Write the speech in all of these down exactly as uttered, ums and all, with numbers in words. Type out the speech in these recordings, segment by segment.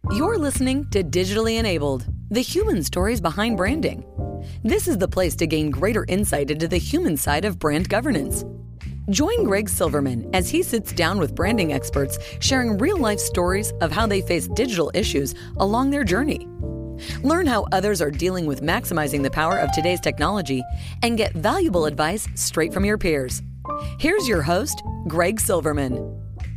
You're listening to Digitally Enabled, the human stories behind branding. This is the place to gain greater insight into the human side of brand governance. Join Greg Silverman as he sits down with branding experts sharing real-life stories of how they face digital issues along their journey. Learn how others are dealing with maximizing the power of today's technology and get valuable advice straight from your peers. Here's your host, Greg Silverman.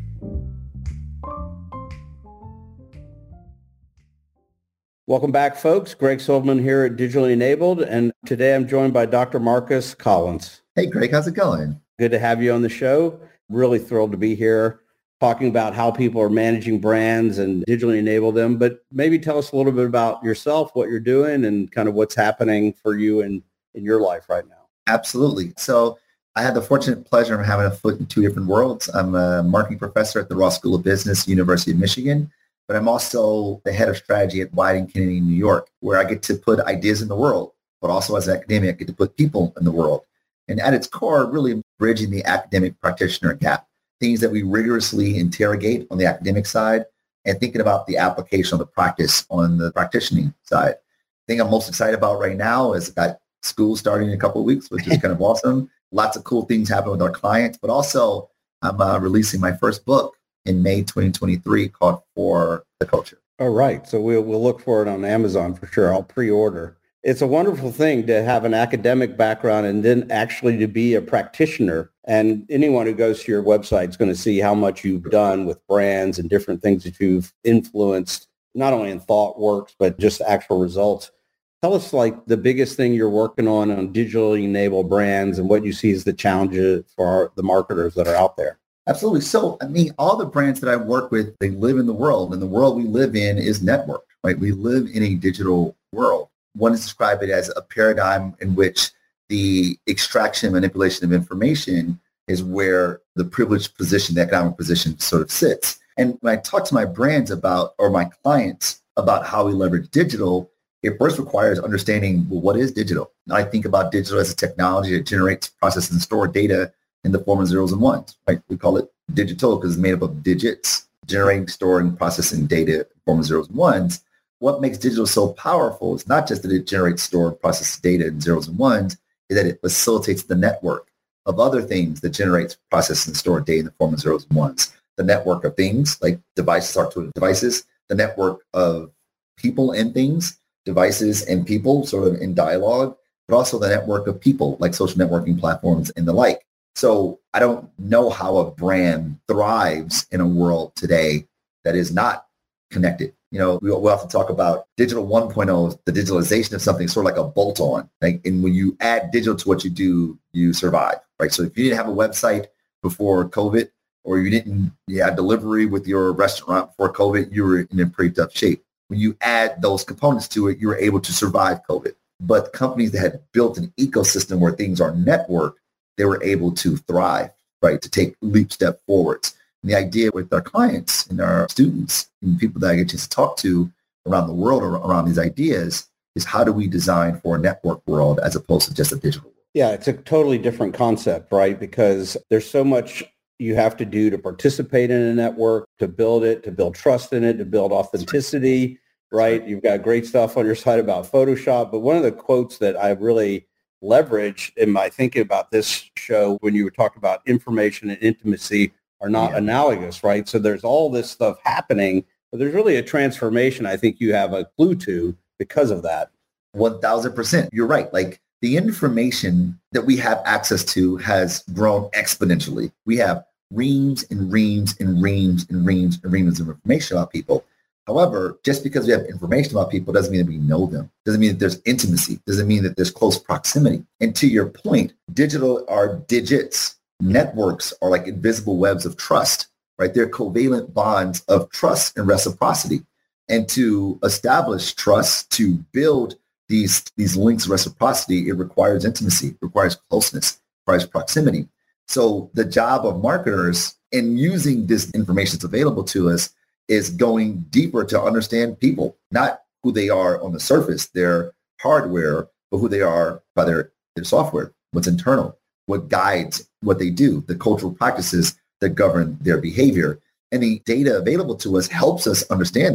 Welcome back, folks. Greg Silverman here at Digitally Enabled, and today I'm joined by Doctor Marcus Collins. Hey, Greg, how's it going? Good to have you on the show. Really thrilled to be here talking about how people are managing brands and digitally enable them. But maybe tell us a little bit about yourself, what you're doing, and kind of what's happening for you in, in your life right now. Absolutely. So I had the fortunate pleasure of having a foot in two different worlds. I'm a marketing professor at the Ross School of Business, University of Michigan. But I'm also the head of strategy at Wieden+Kennedy in New York, where I get to put ideas in the world, but also as an academic, I get to put people in the world. And at its core, really bridging the academic practitioner gap, things that we rigorously interrogate on the academic side and thinking about the application of the practice on the practicing side. The thing I'm most excited about right now is I've got school starting in a couple of weeks, which is kind of awesome. Lots of cool things happen with our clients, but also I'm uh, releasing my first book in May twenty twenty-three called For the Culture. All right. So we'll, we'll look for it on Amazon for sure. I'll pre-order. It's a wonderful thing to have an academic background and then actually to be a practitioner. And anyone who goes to your website is going to see how much you've done with brands and different things that you've influenced, not only in thought works, but just actual results. Tell us like the biggest thing you're working on on digitally enabled brands and what you see as the challenges for our, the marketers that are out there. Absolutely. So, I mean, all the brands that I work with, they live in the world, and the world we live in is networked, right? We live in a digital world. One is described it as a paradigm in which the extraction and manipulation of information is where the privileged position, the economic position sort of sits. And when I talk to my brands about, or my clients about how we leverage digital, it first requires understanding, well, what is digital? And I think about digital as a technology that generates, processes, and store data in the form of zeros and ones, right? We call it digital because it's made up of digits, generating, storing, processing data in the form of zeros and ones. What makes digital so powerful is not just that it generates, store, and processes data in zeros and ones, is that it facilitates the network of other things that generates, processes, and store data in the form of zeros and ones. The network of things, like devices are to devices, the network of people and things, devices and people sort of in dialogue, but also the network of people like social networking platforms and the like. So I don't know how a brand thrives in a world today that is not connected. You know, we, we often talk about digital one point oh, the digitalization of something, sort of like a bolt-on. Like, and when you add digital to what you do, you survive, right? So if you didn't have a website before COVID, or you didn't you had delivery with your restaurant before COVID, you were in a pretty tough shape. When you add those components to it, you were able to survive COVID. But companies that had built an ecosystem where things are networked, they were able to thrive, right, to take leap step forwards. And the idea with our clients and our students and people that I get to talk to around the world around these ideas is how do we design for a network world as opposed to just a digital world? Yeah, it's a totally different concept, right? Because there's so much you have to do to participate in a network, to build it, to build trust in it, to build authenticity, right? You've got great stuff on your site about Photoshop. But one of the quotes that I really leverage in my thinking about this show when you were talking about information and intimacy are not yeah. analogous, right? So there's all this stuff happening, but there's really a transformation I think you have a clue to because of that. one thousand percent. You're right. Like the information that we have access to has grown exponentially. We have reams and reams and reams and reams and reams of information about people. However, just because we have information about people doesn't mean that we know them. Doesn't mean that there's intimacy. Doesn't mean that there's close proximity. And to your point, digital are digits. Networks are like invisible webs of trust, right? They're covalent bonds of trust and reciprocity. And to establish trust, to build these, these links of reciprocity, it requires intimacy, it requires closeness, it requires proximity. So the job of marketers in using this information that's available to us is going deeper to understand people, not who they are on the surface, their hardware, but who they are by their, their software, what's internal, what guides what they do, the cultural practices that govern their behavior. And the data available to us helps us understand that.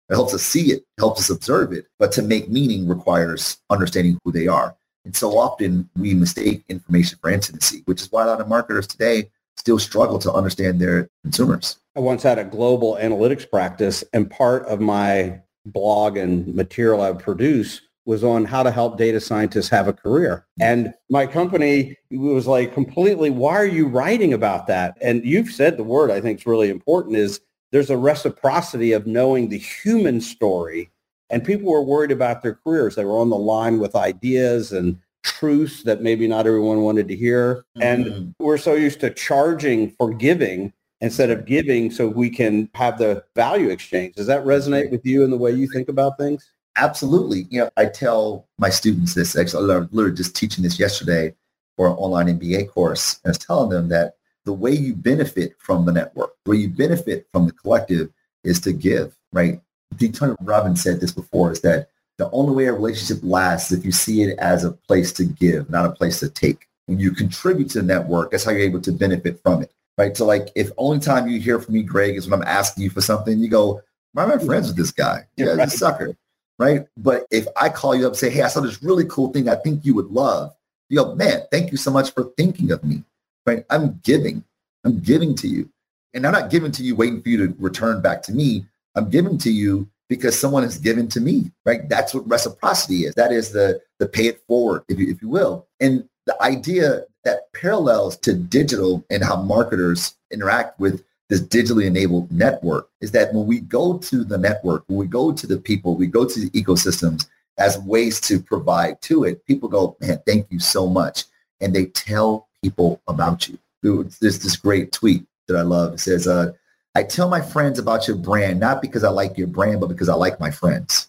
It helps us see it, helps us observe it. But to make meaning requires understanding who they are. And so often we mistake information for intimacy, which is why a lot of marketers today still struggle to understand their consumers. I once had a global analytics practice, and part of my blog and material I produce was on how to help data scientists have a career. And my company was like completely, why are you writing about that? And you've said the word I think is really important is there's a reciprocity of knowing the human story. And people were worried about their careers. They were on the line with ideas and truths that maybe not everyone wanted to hear. Mm-hmm. And we're so used to charging for giving instead of giving so we can have the value exchange. Does that resonate with you in the way you think about things? Absolutely. You know, I tell my students this, actually, I was literally just teaching this yesterday for an online M B A course. And I was telling them that the way you benefit from the network, the way you benefit from the collective is to give, right? D. Tony Robbins said this before, is that the only way a relationship lasts is if you see it as a place to give, not a place to take. When you contribute to the network, that's how you're able to benefit from it, right? So like if only time you hear from me, Greg, is when I'm asking you for something, you go, why am I friends with this guy? Yeah, right. He's a sucker. Right. But if I call you up and say, hey, I saw this really cool thing I think you would love, you go, man, thank you so much for thinking of me. Right. I'm giving. I'm giving to you. And I'm not giving to you waiting for you to return back to me. I'm giving to you because someone has given to me. Right. That's what reciprocity is. That is the the pay it forward, if you, if you will. And the idea that parallels to digital and how marketers interact with this digitally enabled network is that when we go to the network, when we go to the people, we go to the ecosystems as ways to provide to it, people go, man, thank you so much. And they tell people about you. There's this great tweet that I love. It says, uh, I tell my friends about your brand, not because I like your brand, but because I like my friends.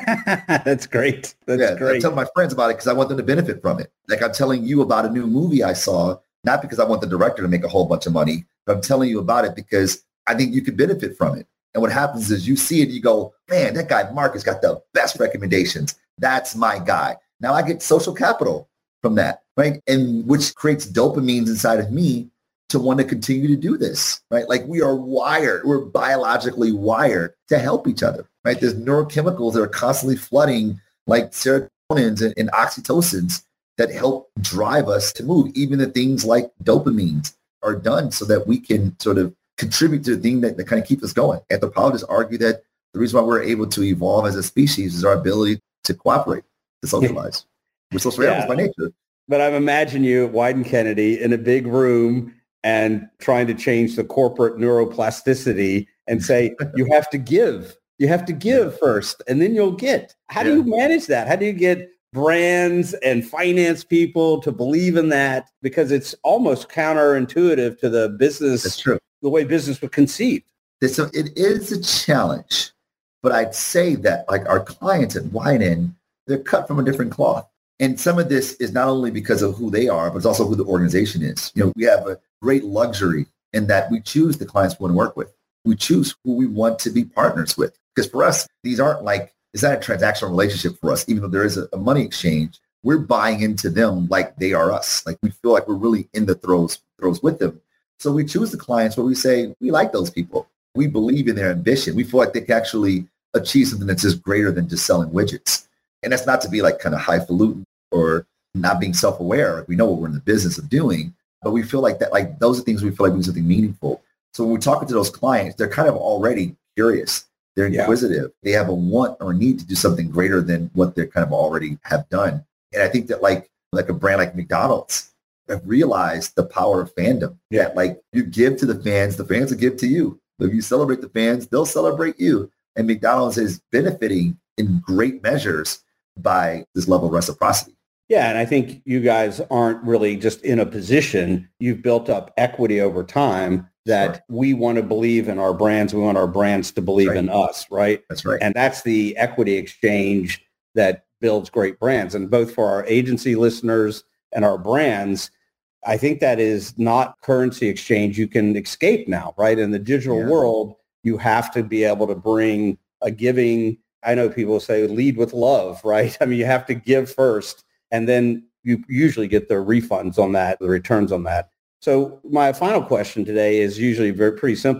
That's great. That's yeah, great. I tell my friends about it because I want them to benefit from it. Like I'm telling you about a new movie I saw, not because I want the director to make a whole bunch of money, but I'm telling you about it because I think you could benefit from it. And what happens is you see it, you go, man, that guy Mark has got the best recommendations. That's my guy. Now I get social capital from that, right? And which creates dopamines inside of me to want to continue to do this, right? Like we are wired, we're biologically wired to help each other, right? There's neurochemicals that are constantly flooding like serotonins and, and oxytocins that help drive us to move. Even the things like dopamines are done so that we can sort of contribute to the thing that, that kind of keeps us going. Anthropologists argue that the reason why we're able to evolve as a species is our ability to cooperate, to socialize. We're social animals yeah. by nature. But I've imagined you at Wieden+Kennedy in a big room and trying to change the corporate neuroplasticity and say, you have to give. You have to give first, and then you'll get. How do yeah. you manage that? How do you get brands and finance people to believe in that? Because it's almost counterintuitive to the business, That's true. the way business was conceived. So it is a challenge, but I'd say that like our clients at Wieden, they're cut from a different cloth. And some of this is not only because of who they are, but it's also who the organization is. You know, we have a great luxury in that we choose the clients we want to work with. We choose who we want to be partners with. Because for us, these aren't like, it's not a transactional relationship for us, even though there is a, a money exchange. We're buying into them like they are us. Like we feel like we're really in the throes, throes with them. So we choose the clients where we say, we like those people. We believe in their ambition. We feel like they can actually achieve something that's just greater than just selling widgets. And that's not to be like kind of highfalutin or not being self-aware. Like we know what we're in the business of doing, but we feel like that, like those are things we feel like we do something meaningful. So when we're talking to those clients, they're kind of already curious. They're inquisitive. Yeah. They have a want or need to do something greater than what they kind of already have done. And I think that like, like a brand like McDonald's have realized the power of fandom. Yeah. That like you give to the fans, the fans will give to you. If you celebrate the fans, they'll celebrate you. And McDonald's is benefiting in great measures by this level of reciprocity. Yeah, and I think you guys aren't really just in a position. You've built up equity over time that sure. we want to believe in our brands. We want our brands to believe right. in us, right? That's right. And that's the equity exchange that builds great brands. And both for our agency listeners and our brands, I think that is not currency exchange you can escape now, right? In the digital yeah. world, you have to be able to bring a giving. I know people say lead with love, right? I mean, you have to give first, and then you usually get the refunds on that, the returns on that. So my final question today is usually very pretty simple.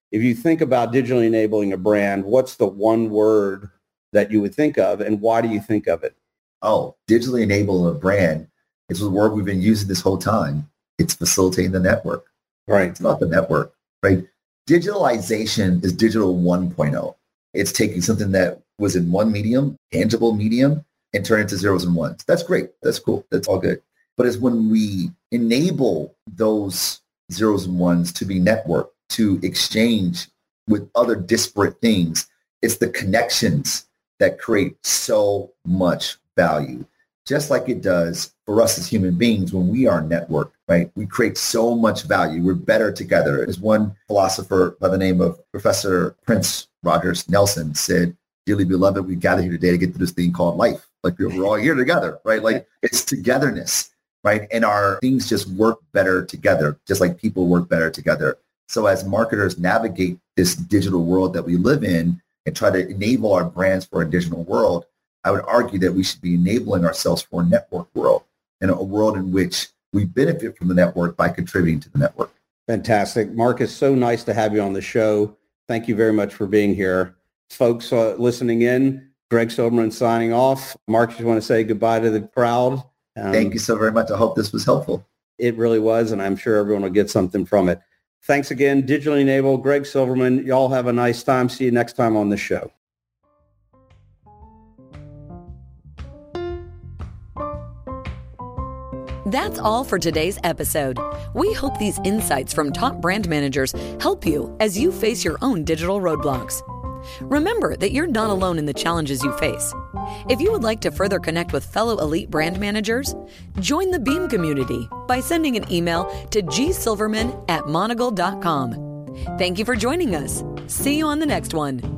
if you think about digitally enabling a brand, what's the one word that you would think of, and why do you think of it? Oh, digitally enable a brand. It's the word we've been using this whole time. It's facilitating the network. Right. It's not the network, right? Digitalization is digital one point oh. It's taking something that was in one medium, tangible medium, and turn it into zeros and ones. That's great. That's cool. That's all good. But it's when we enable those zeros and ones to be networked, to exchange with other disparate things, it's the connections that create so much value. Just like it does for us as human beings when we are networked, right? We create so much value. We're better together. As one philosopher by the name of Professor Prince Rogers Nelson said, dearly beloved, we gather here today to get through this thing called life. Like we're all here together, right? Like it's togetherness, right? And our things just work better together, just like people work better together. So as marketers navigate this digital world that we live in and try to enable our brands for a digital world, I would argue that we should be enabling ourselves for a network world, and a world in which we benefit from the network by contributing to the network. Fantastic. Mark, it's so nice to have you on the show. Thank you very much for being here. Folks uh, listening in, Greg Silverman signing off. Mark, just want to say goodbye to the crowd. Um, Thank you so very much. I hope this was helpful. It really was, and I'm sure everyone will get something from it. Thanks again, Digitally Enabled, Greg Silverman. Y'all have a nice time. See you next time on the show. That's all for today's episode. We hope these insights from top brand managers help you as you face your own digital roadblocks. Remember that you're not alone in the challenges you face. If you would like to further connect with fellow elite brand managers, join the Beam community by sending an email to g silverman at monogle dot com. Thank you for joining us. See you on the next one.